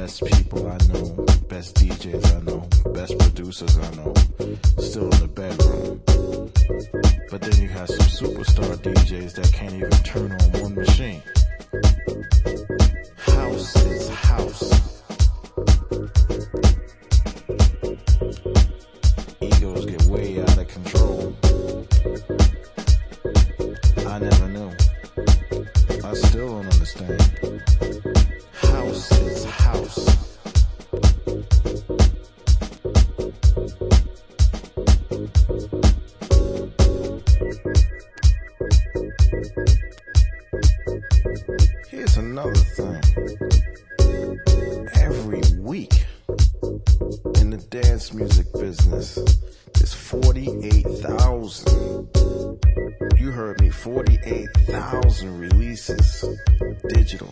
best people I know, best DJs I know, best producers I know, still in the bedroom. But then you have some superstar DJs that can't even turn on one machine. House is house. Egos get way out of control. I never knew. I still don't understand. House is house. Here's another thing. Every week in the dance music business, there's 48,000. You heard me, 48,000 releases, digital.